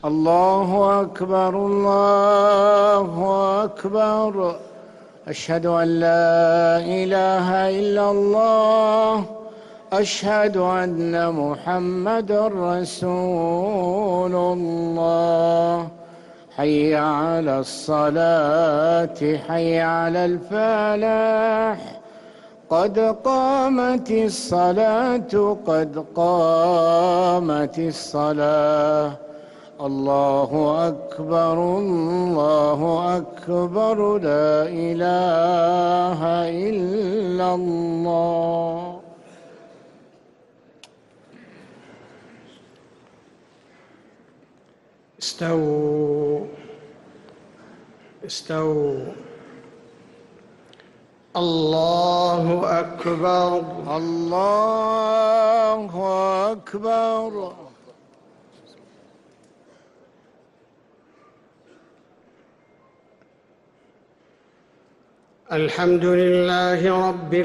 الله أكبر الله أكبر. أشهد أن لا إله إلا الله. أشهد أن محمدًا رسول الله. حي على الصلاة حي على الفلاح. قد قامت الصلاة قد قامت الصلاة. الله أكبر الله أكبر. لا إله إلا الله. استووا استووا. الله أكبر الله أكبر. الحمد لله رب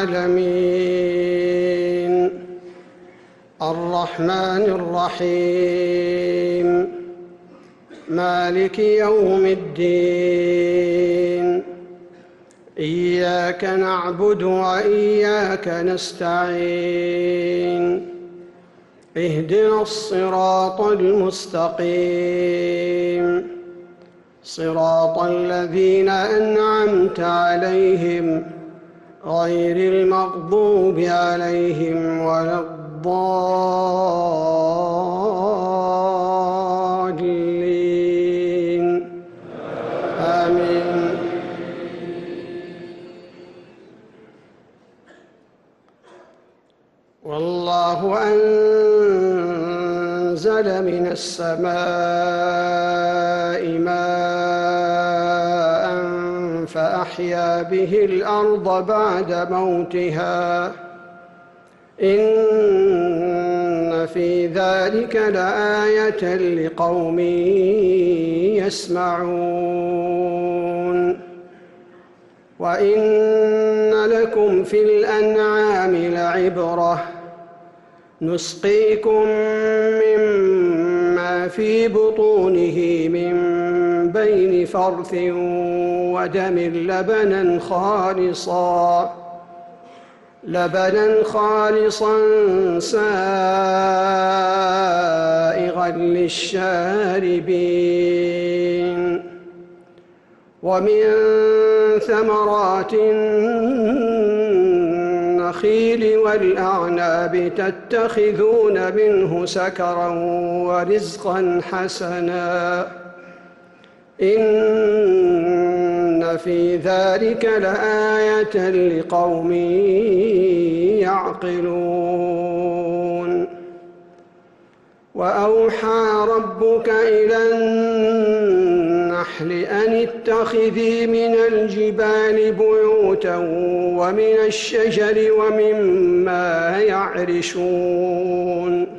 العالمين الرحمن الرحيم مالك يوم الدين. إياك نعبد وإياك نستعين. اهدنا الصراط المستقيم صراط الذين أنعمت عليهم غير المغضوب عليهم ولا الضالين. آمين. والله أنزل من السماء ماء فأحيا به الأرض بعد موتها. إن في ذلك لآية لقوم يسمعون. وإن لكم في الأنعام لعبرة نسقيكم مما في بطونه من بين فرث ودم لبنا خالصا سائغا للشاربين. ومن ثمرات النخيل والأعناب تتخذون منه سكرا ورزقا حسنا. إن في ذلك لآية لقوم يعقلون. وأوحى ربك إلى النحل أن اتخذي من الجبال بيوتا ومن الشجر ومما يعرشون.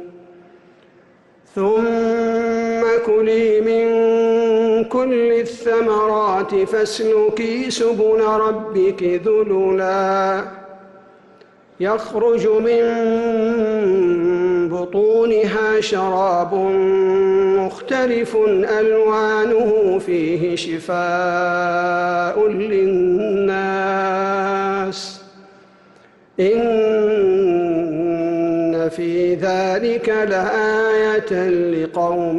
ثم كلي من كل الثمرات فاسلكي سبل ربك ذللا يخرج من بطونها شراب مختلف ألوانه فيه شفاء للناس. إن في ذلك لآية لقوم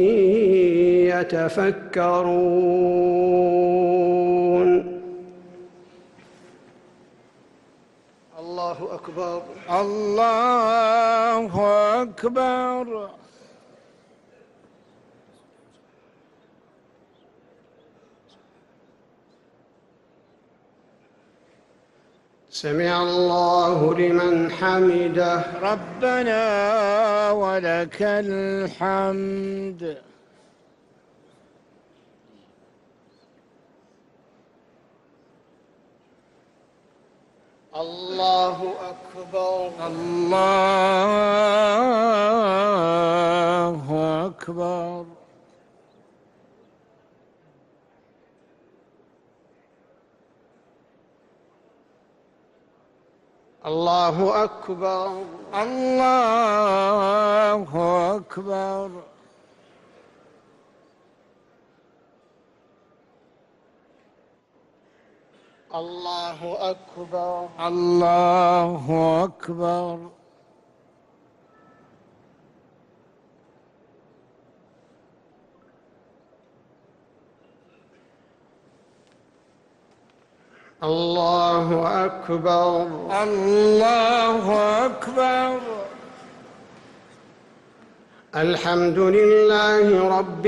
يتفكرون. الله أكبر الله أكبر. سمع الله لمن حمده. ربنا ولك الحمد. الله أكبر الله أكبر. الله أكبر الله أكبر. الله أكبر. الله أكبر. الله أكبر. الله أكبر. الحمد لله رب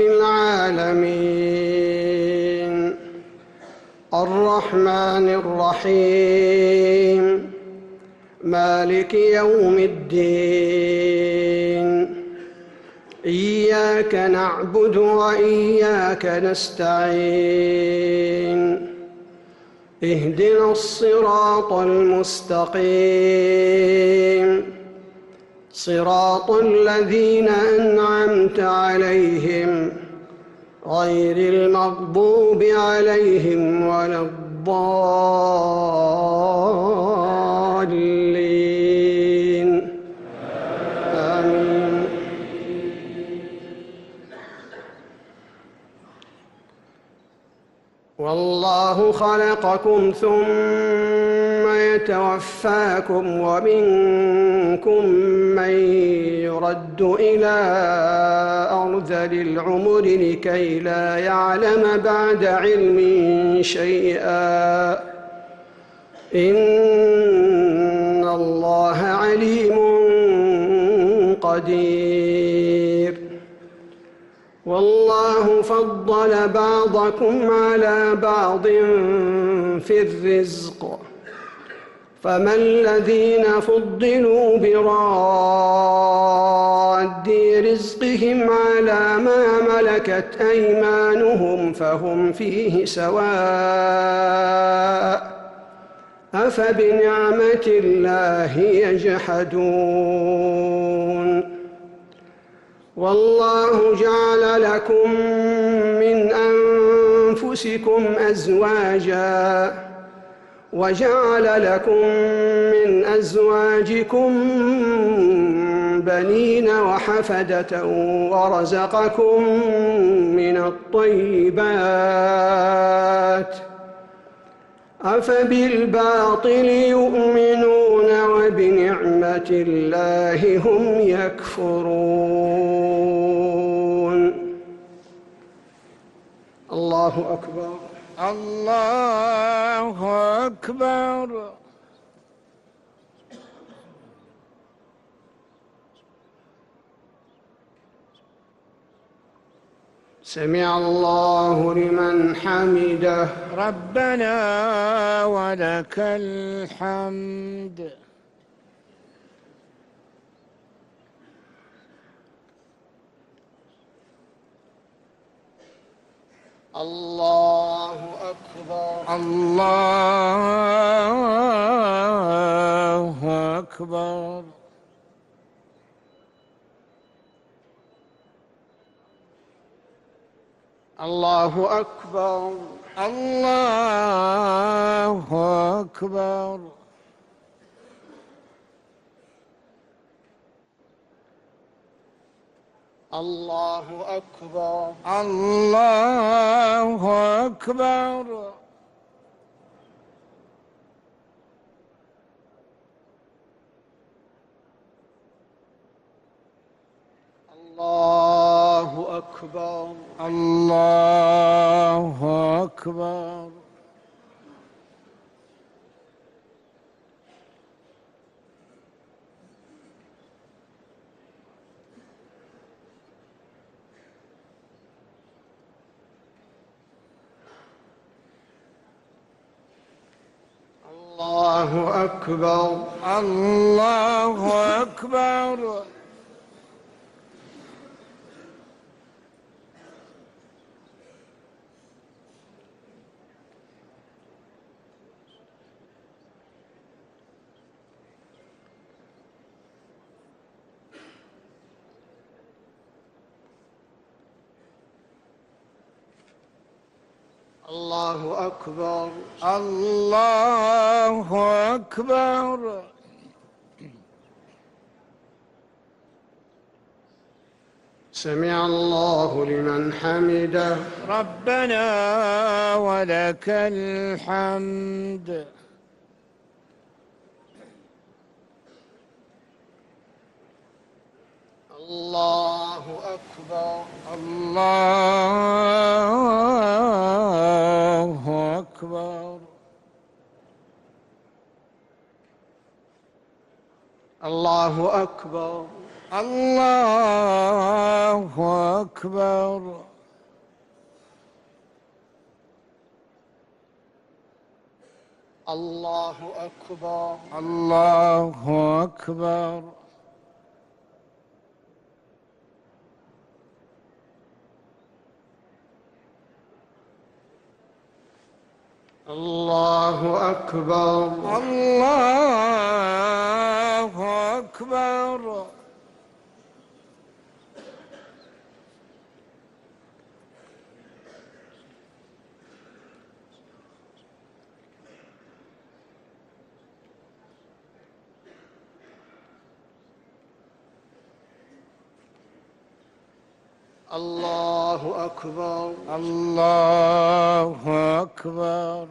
العالمين الرحمن الرحيم مالك يوم الدين إياك نعبد وإياك نستعين اهدنا الصراط المستقيم صراط الذين أنعمت عليهم غير المغضوب عليهم ولا الضالين آمين. والله خلقكم ثم يتوفاكم ومنكم من يرد إلى أرذل العمر لكي لا يعلم بعد علم شيئا إن الله عليم قدير. والله فضل بعضكم على بعض في الرزق فما الذين فضلوا براد رزقهم على ما ملكت أيمانهم فهم فيه سواء أفبنعمة الله يجحدون. والله جعل لكم من أنفسكم أزواجا وجعل لكم من أزواجكم بنين وحفدة ورزقكم من الطيبات أفبالباطل يؤمنون وبنعمة الله هم يكفرون. الله أكبر. الله أكبر. سمع الله لمن حمده. ربنا ولك الحمد. الله أكبر. الله أكبر. الله أكبر. الله أكبر. الله أكبر. الله أكبر. الله أكبر. الله أكبر. الله أكبر. الله أكبر. الله أكبر. الله أكبر. سمع الله لمن حمده. ربنا ولك الحمد. الله أكبر. الله أكبر. الله أكبر. الله أكبر. الله أكبر. الله أكبر. الله أكبر. الله أكبر. الله أكبر. الله أكبر.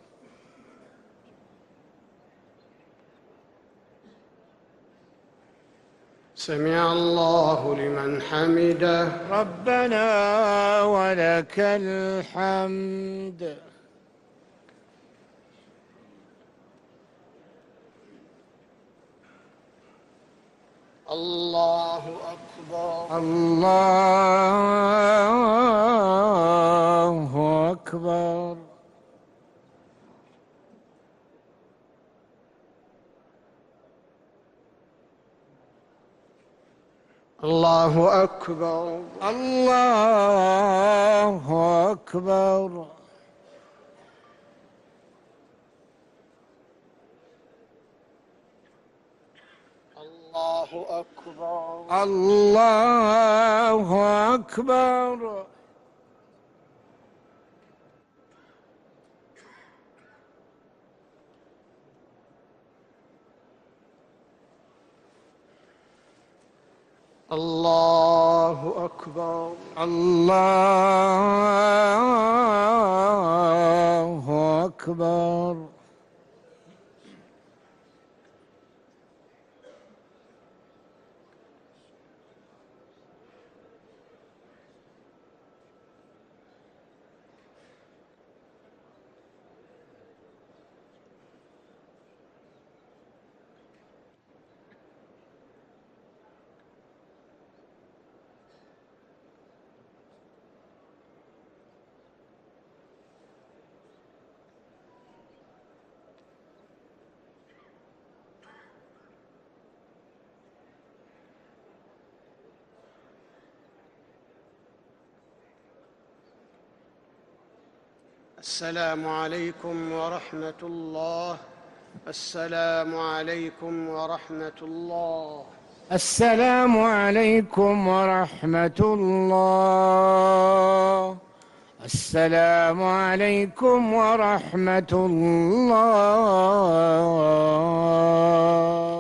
سمع الله لمن حمده. ربنا ولك الحمد. الله أكبر. الله أكبر. الله أكبر. الله أكبر. الله أكبر. الله أكبر. الله أكبر. الله أكبر. السلام عليكم ورحمة الله. السلام عليكم ورحمة الله. السلام عليكم ورحمة الله. السلام عليكم ورحمة الله.